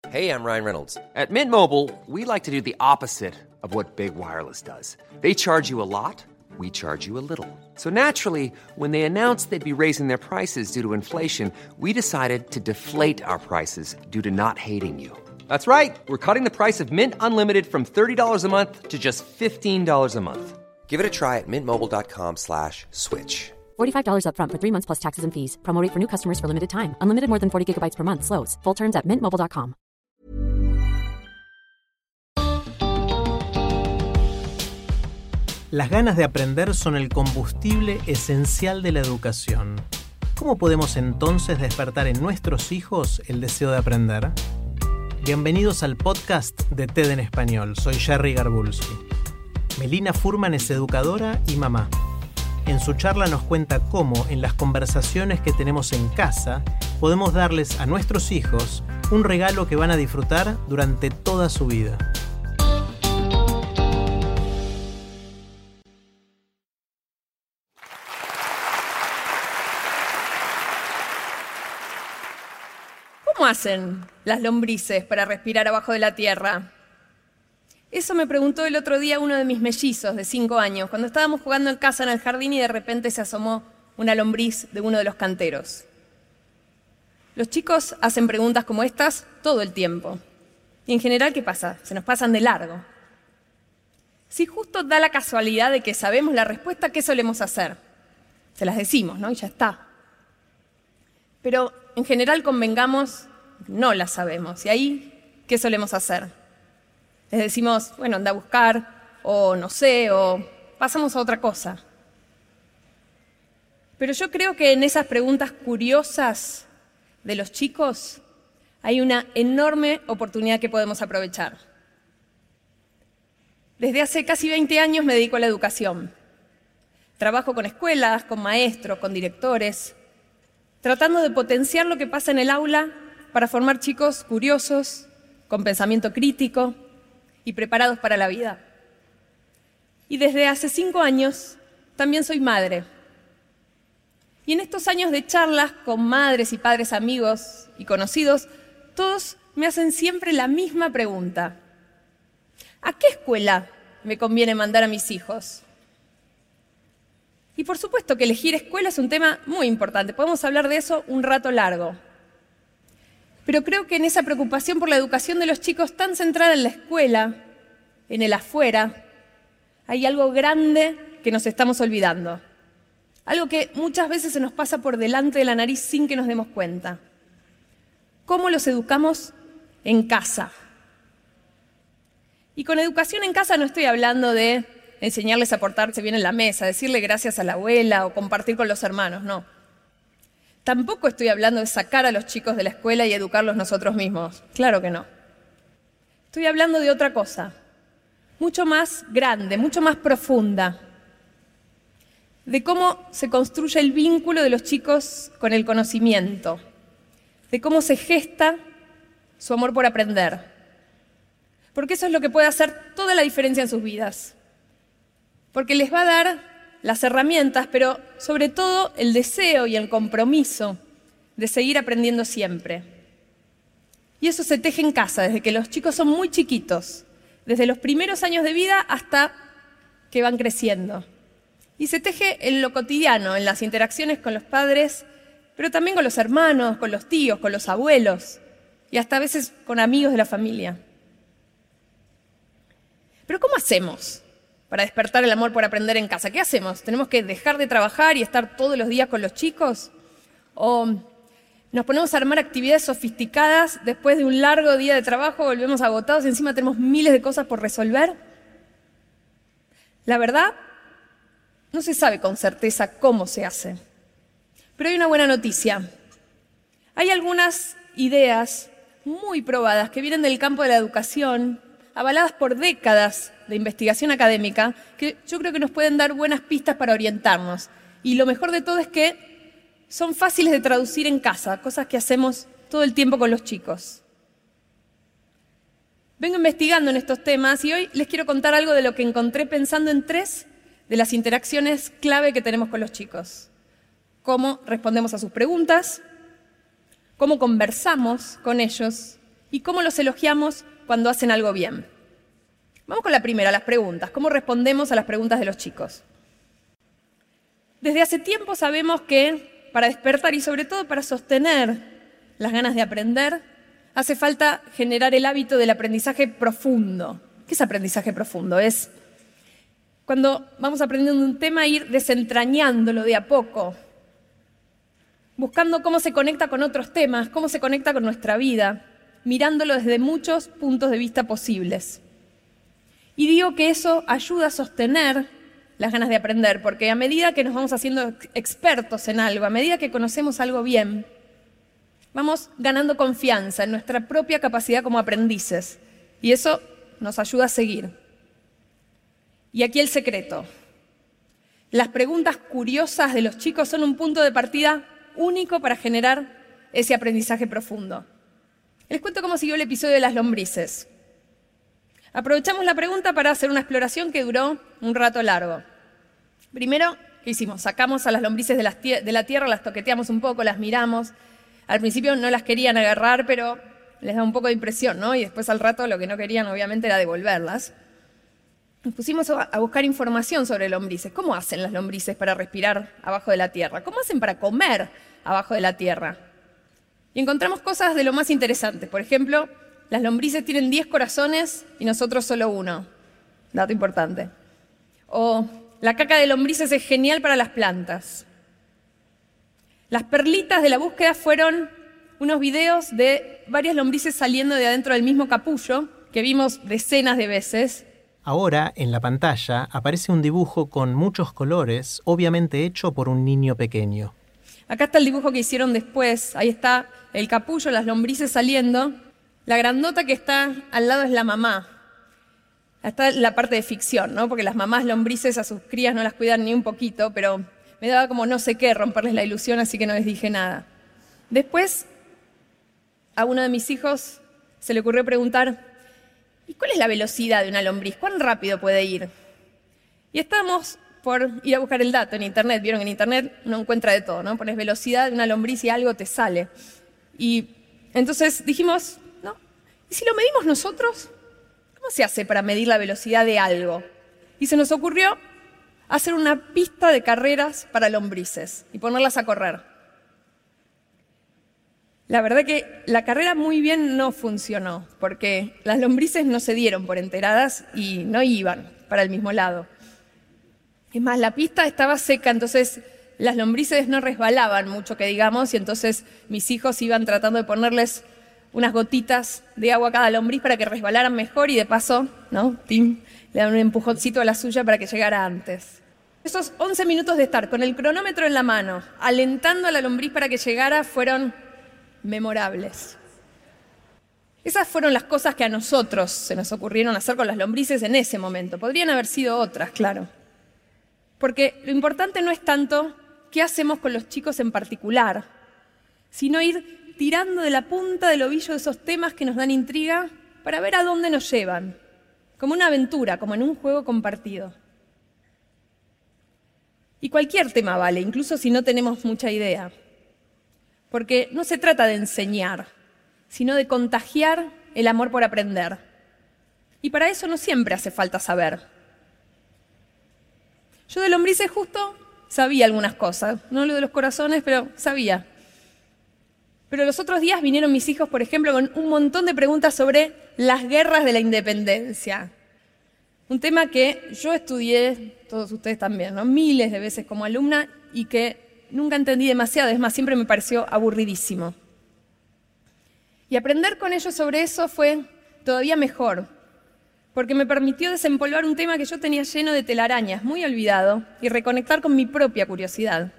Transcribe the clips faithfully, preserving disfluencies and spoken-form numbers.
Hey, I'm Ryan Reynolds. At Mint Mobile, we like to do the opposite of what Big Wireless does. They charge you a lot, we charge you a little. So naturally, when they announced they'd be raising their prices due to inflation, we decided to deflate our prices due to not hating you. That's right. We're cutting the price of Mint Unlimited from thirty dollars a month to just fifteen dollars a month. Give it a try at mintmobile.com slash switch. forty-five dollars up front for three months plus taxes and fees. Promo rate for new customers for limited time. Unlimited more than forty gigabytes per month. Slows full terms at mint mobile dot com. Las ganas de aprender son el combustible esencial de la educación. ¿Cómo podemos entonces despertar en nuestros hijos el deseo de aprender? Bienvenidos al podcast de TED en Español. Soy Jerry Garbulski. Melina Furman es educadora y mamá. En su charla nos cuenta cómo, en las conversaciones que tenemos en casa, podemos darles a nuestros hijos un regalo que van a disfrutar durante toda su vida. ¿Cómo hacen las lombrices para respirar abajo de la tierra? Eso me preguntó el otro día uno de mis mellizos de cinco años, cuando estábamos jugando en casa en el jardín y de repente se asomó una lombriz de uno de los canteros. Los chicos hacen preguntas como estas todo el tiempo. Y en general, ¿qué pasa? Se nos pasan de largo. Si justo da la casualidad de que sabemos la respuesta, ¿qué solemos hacer? Se las decimos, ¿no? Y ya está. Pero en general, convengamos, no las sabemos. ¿Y ahí qué solemos hacer? Les decimos, bueno, anda a buscar, o no sé, o pasamos a otra cosa. Pero yo creo que en esas preguntas curiosas de los chicos hay una enorme oportunidad que podemos aprovechar. Desde hace casi veinte años me dedico a la educación. Trabajo con escuelas, con maestros, con directores, tratando de potenciar lo que pasa en el aula para formar chicos curiosos, con pensamiento crítico y preparados para la vida. Y desde hace cinco años también soy madre. Y en estos años de charlas con madres y padres amigos y conocidos, todos me hacen siempre la misma pregunta. ¿A qué escuela me conviene mandar a mis hijos? Y por supuesto que elegir escuela es un tema muy importante. Podemos hablar de eso un rato largo. Pero creo que en esa preocupación por la educación de los chicos tan centrada en la escuela, en el afuera, hay algo grande que nos estamos olvidando. Algo que muchas veces se nos pasa por delante de la nariz sin que nos demos cuenta. ¿Cómo los educamos en casa? Y con educación en casa no estoy hablando de enseñarles a portarse bien en la mesa, decirle gracias a la abuela o compartir con los hermanos, no. Tampoco estoy hablando de sacar a los chicos de la escuela y educarlos nosotros mismos. Claro que no. Estoy hablando de otra cosa, mucho más grande, mucho más profunda, de cómo se construye el vínculo de los chicos con el conocimiento, de cómo se gesta su amor por aprender. Porque eso es lo que puede hacer toda la diferencia en sus vidas. Porque les va a dar las herramientas, pero sobre todo el deseo y el compromiso de seguir aprendiendo siempre. Y eso se teje en casa, desde que los chicos son muy chiquitos, desde los primeros años de vida hasta que van creciendo. Y se teje en lo cotidiano, en las interacciones con los padres, pero también con los hermanos, con los tíos, con los abuelos y hasta a veces con amigos de la familia. Pero ¿cómo hacemos para despertar el amor por aprender en casa? ¿Qué hacemos? ¿Tenemos que dejar de trabajar y estar todos los días con los chicos? ¿O nos ponemos a armar actividades sofisticadas después de un largo día de trabajo, volvemos agotados y encima tenemos miles de cosas por resolver? La verdad, no se sabe con certeza cómo se hace. Pero hay una buena noticia. Hay algunas ideas muy probadas que vienen del campo de la educación, avaladas por décadas de investigación académica, que yo creo que nos pueden dar buenas pistas para orientarnos. Y lo mejor de todo es que son fáciles de traducir en casa, cosas que hacemos todo el tiempo con los chicos. Vengo investigando en estos temas y hoy les quiero contar algo de lo que encontré pensando en tres de las interacciones clave que tenemos con los chicos. Cómo respondemos a sus preguntas, cómo conversamos con ellos y cómo los elogiamos cuando hacen algo bien. Vamos con la primera, las preguntas. ¿Cómo respondemos a las preguntas de los chicos? Desde hace tiempo sabemos que para despertar y sobre todo para sostener las ganas de aprender, hace falta generar el hábito del aprendizaje profundo. ¿Qué es aprendizaje profundo? Es cuando vamos aprendiendo un tema, ir desentrañándolo de a poco, buscando cómo se conecta con otros temas, cómo se conecta con nuestra vida, mirándolo desde muchos puntos de vista posibles. Y digo que eso ayuda a sostener las ganas de aprender, porque a medida que nos vamos haciendo expertos en algo, a medida que conocemos algo bien, vamos ganando confianza en nuestra propia capacidad como aprendices. Y eso nos ayuda a seguir. Y aquí el secreto. Las preguntas curiosas de los chicos son un punto de partida único para generar ese aprendizaje profundo. Les cuento cómo siguió el episodio de las lombrices. Aprovechamos la pregunta para hacer una exploración que duró un rato largo. Primero, ¿qué hicimos? Sacamos a las lombrices de, las tie- de la tierra, las toqueteamos un poco, las miramos. Al principio no las querían agarrar, pero les da un poco de impresión, ¿no? Y después al rato lo que no querían obviamente era devolverlas. Nos pusimos a buscar información sobre lombrices. ¿Cómo hacen las lombrices para respirar abajo de la tierra? ¿Cómo hacen para comer abajo de la tierra? Y encontramos cosas de lo más interesantes. Por ejemplo, las lombrices tienen diez corazones y nosotros solo uno. Dato importante. O la caca de lombrices es genial para las plantas. Las perlitas de la búsqueda fueron unos videos de varias lombrices saliendo de adentro del mismo capullo, que vimos decenas de veces. Ahora, en la pantalla, aparece un dibujo con muchos colores, obviamente hecho por un niño pequeño. Acá está el dibujo que hicieron después. Ahí está el capullo, las lombrices saliendo. La grandota que está al lado es la mamá. Está la parte de ficción, ¿no? Porque las mamás lombrices a sus crías no las cuidan ni un poquito, pero me daba como no sé qué romperles la ilusión, así que no les dije nada. Después, a uno de mis hijos se le ocurrió preguntar: ¿y cuál es la velocidad de una lombriz? ¿Cuán rápido puede ir? Y estábamos por ir a buscar el dato en internet. Vieron que en internet uno encuentra de todo, ¿no? Pones velocidad de una lombriz y algo te sale. Y entonces dijimos, ¿no? ¿Y si lo medimos nosotros? ¿Cómo se hace para medir la velocidad de algo? Y se nos ocurrió hacer una pista de carreras para lombrices y ponerlas a correr. La verdad que la carrera muy bien no funcionó, porque las lombrices no se dieron por enteradas y no iban para el mismo lado. Es más, la pista estaba seca, entonces las lombrices no resbalaban mucho, que digamos, y entonces mis hijos iban tratando de ponerles unas gotitas de agua a cada lombriz para que resbalaran mejor y de paso, ¿no? Tim, le dan un empujoncito a la suya para que llegara antes. Esos once minutos de estar con el cronómetro en la mano, alentando a la lombriz para que llegara, fueron memorables. Esas fueron las cosas que a nosotros se nos ocurrieron hacer con las lombrices en ese momento. Podrían haber sido otras, claro. Porque lo importante no es tanto qué hacemos con los chicos en particular, sino ir tirando de la punta del ovillo de esos temas que nos dan intriga para ver a dónde nos llevan, como una aventura, como en un juego compartido. Y cualquier tema vale, incluso si no tenemos mucha idea. Porque no se trata de enseñar, sino de contagiar el amor por aprender. Y para eso no siempre hace falta saber. Yo de lombrices justo sabía algunas cosas, no lo de los corazones, pero sabía. Pero los otros días vinieron mis hijos, por ejemplo, con un montón de preguntas sobre las guerras de la independencia. Un tema que yo estudié, todos ustedes también, ¿no? Miles de veces como alumna y que nunca entendí demasiado, es más, siempre me pareció aburridísimo. Y aprender con ellos sobre eso fue todavía mejor, porque me permitió desempolvar un tema que yo tenía lleno de telarañas, muy olvidado, y reconectar con mi propia curiosidad.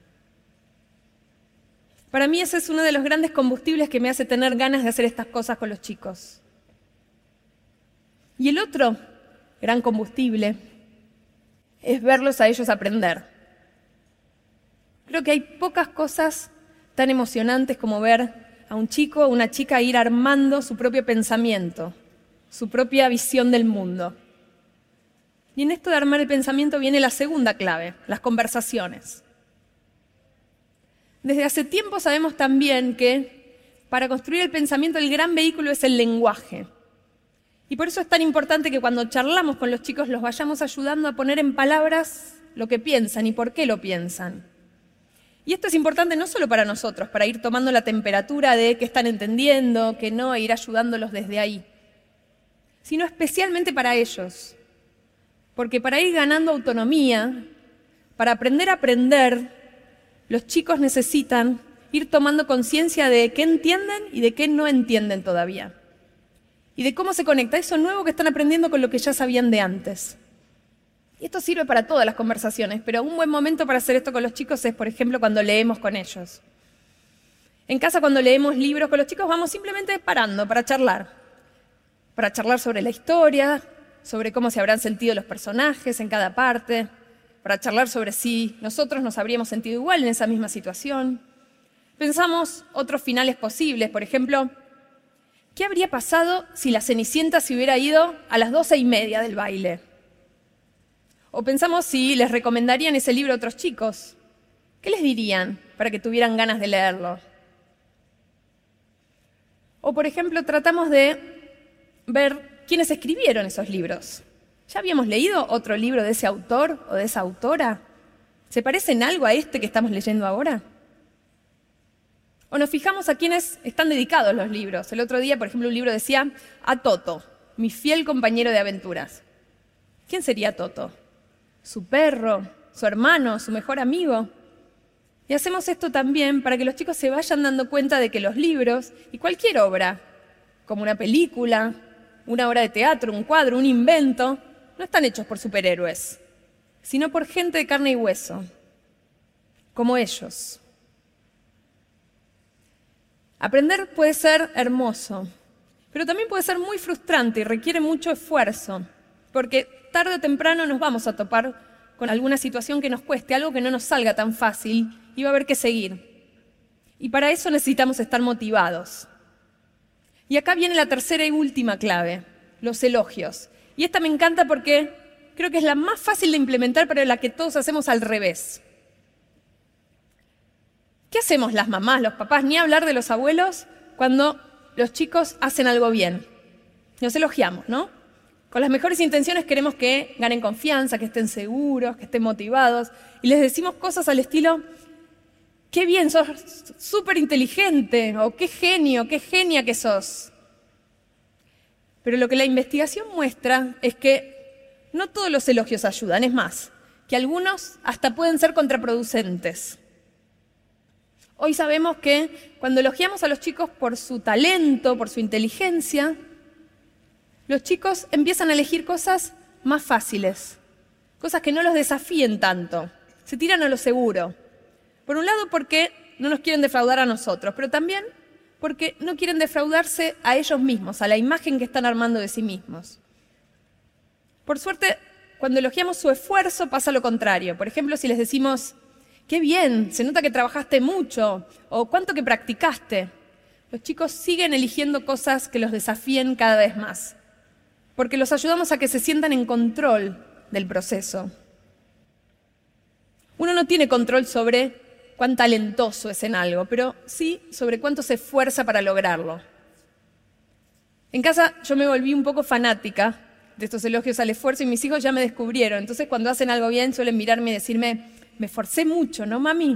Para mí ese es uno de los grandes combustibles que me hace tener ganas de hacer estas cosas con los chicos. Y el otro gran combustible es verlos a ellos aprender. Creo que hay pocas cosas tan emocionantes como ver a un chico o una chica ir armando su propio pensamiento, su propia visión del mundo. Y en esto de armar el pensamiento viene la segunda clave, las conversaciones. Desde hace tiempo sabemos también que para construir el pensamiento el gran vehículo es el lenguaje. Y por eso es tan importante que cuando charlamos con los chicos los vayamos ayudando a poner en palabras lo que piensan y por qué lo piensan. Y esto es importante no solo para nosotros, para ir tomando la temperatura de qué están entendiendo, qué no, e ir ayudándolos desde ahí, sino especialmente para ellos. Porque para ir ganando autonomía, para aprender a aprender, los chicos necesitan ir tomando conciencia de qué entienden y de qué no entienden todavía. Y de cómo se conecta eso nuevo que están aprendiendo con lo que ya sabían de antes. Y esto sirve para todas las conversaciones, pero un buen momento para hacer esto con los chicos es, por ejemplo, cuando leemos con ellos. En casa, cuando leemos libros con los chicos, vamos simplemente parando para charlar. Para charlar sobre la historia, sobre cómo se habrán sentido los personajes en cada parte, para charlar sobre si nosotros nos habríamos sentido igual en esa misma situación. Pensamos otros finales posibles, por ejemplo, ¿qué habría pasado si la Cenicienta se hubiera ido a las doce y media del baile? O pensamos si les recomendarían ese libro a otros chicos. ¿Qué les dirían para que tuvieran ganas de leerlo? O, por ejemplo, tratamos de ver quiénes escribieron esos libros. ¿Ya habíamos leído otro libro de ese autor o de esa autora? ¿Se parece en algo a este que estamos leyendo ahora? O nos fijamos a quiénes están dedicados los libros. El otro día, por ejemplo, un libro decía a Toto, mi fiel compañero de aventuras. ¿Quién sería Toto? ¿Su perro? ¿Su hermano? ¿Su mejor amigo? Y hacemos esto también para que los chicos se vayan dando cuenta de que los libros y cualquier obra, como una película, una obra de teatro, un cuadro, un invento, no están hechos por superhéroes, sino por gente de carne y hueso, como ellos. Aprender puede ser hermoso, pero también puede ser muy frustrante y requiere mucho esfuerzo, porque tarde o temprano nos vamos a topar con alguna situación que nos cueste, algo que no nos salga tan fácil y va a haber que seguir. Y para eso necesitamos estar motivados. Y acá viene la tercera y última clave, los elogios. Y esta me encanta porque creo que es la más fácil de implementar, pero la que todos hacemos al revés. ¿Qué hacemos las mamás, los papás, ni hablar de los abuelos, cuando los chicos hacen algo bien? Nos elogiamos, ¿no? Con las mejores intenciones queremos que ganen confianza, que estén seguros, que estén motivados. Y les decimos cosas al estilo, qué bien, sos súper inteligente, o qué genio, qué genia que sos. Pero lo que la investigación muestra es que no todos los elogios ayudan, es más, que algunos hasta pueden ser contraproducentes. Hoy sabemos que cuando elogiamos a los chicos por su talento, por su inteligencia, los chicos empiezan a elegir cosas más fáciles, cosas que no los desafíen tanto, se tiran a lo seguro. Por un lado porque no nos quieren defraudar a nosotros, pero también porque no quieren defraudarse a ellos mismos, a la imagen que están armando de sí mismos. Por suerte, cuando elogiamos su esfuerzo pasa lo contrario. Por ejemplo, si les decimos, qué bien, se nota que trabajaste mucho, o cuánto que practicaste, los chicos siguen eligiendo cosas que los desafíen cada vez más, porque los ayudamos a que se sientan en control del proceso. Uno no tiene control sobre cuán talentoso es en algo, pero sí sobre cuánto se esfuerza para lograrlo. En casa yo me volví un poco fanática de estos elogios al esfuerzo y mis hijos ya me descubrieron. Entonces cuando hacen algo bien suelen mirarme y decirme, me esforcé mucho, ¿no, mami?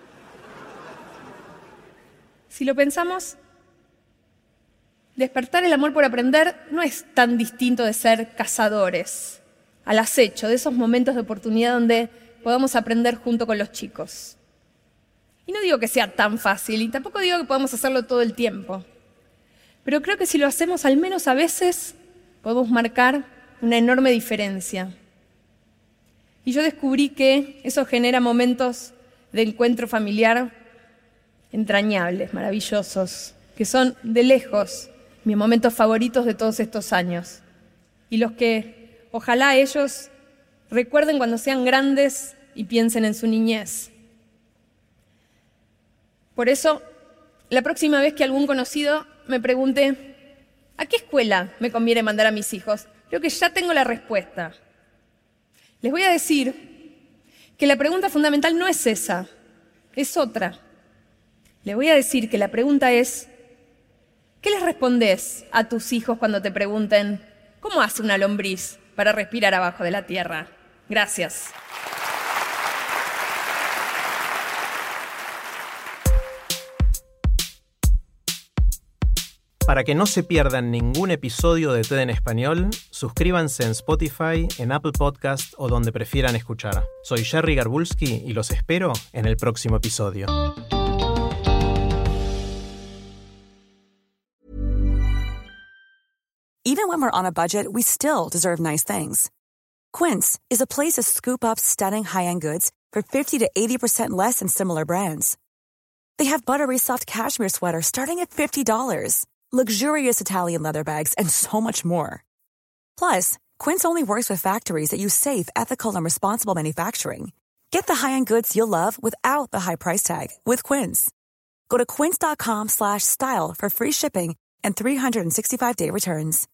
Si lo pensamos, despertar el amor por aprender no es tan distinto de ser cazadores, al acecho, de esos momentos de oportunidad donde podamos aprender junto con los chicos. Y no digo que sea tan fácil, y tampoco digo que podamos hacerlo todo el tiempo. Pero creo que si lo hacemos al menos a veces, podemos marcar una enorme diferencia. Y yo descubrí que eso genera momentos de encuentro familiar entrañables, maravillosos, que son de lejos mis momentos favoritos de todos estos años. Y los que ojalá ellos recuerden cuando sean grandes y piensen en su niñez. Por eso, la próxima vez que algún conocido me pregunte ¿a qué escuela me conviene mandar a mis hijos?, creo que ya tengo la respuesta. Les voy a decir que la pregunta fundamental no es esa, es otra. Les voy a decir que la pregunta es ¿Qué les respondés a tus hijos cuando te pregunten cómo hace una lombriz para respirar abajo de la tierra? Gracias. Para que no se pierdan ningún episodio de T E D en Español, suscríbanse en Spotify, en Apple Podcast o donde prefieran escuchar. Soy Jerry Garbulski y los espero en el próximo episodio. Even when we're on a budget, we still deserve nice things. Quince is a place to scoop up stunning high-end goods for fifty to eighty percent less than similar brands. They have buttery soft cashmere sweaters starting at fifty dollars. Luxurious Italian leather bags, and so much more. Plus, Quince only works with factories that use safe, ethical, and responsible manufacturing. Get the high-end goods you'll love without the high price tag with Quince. Go to quince.com slash style for free shipping and three sixty-five day returns.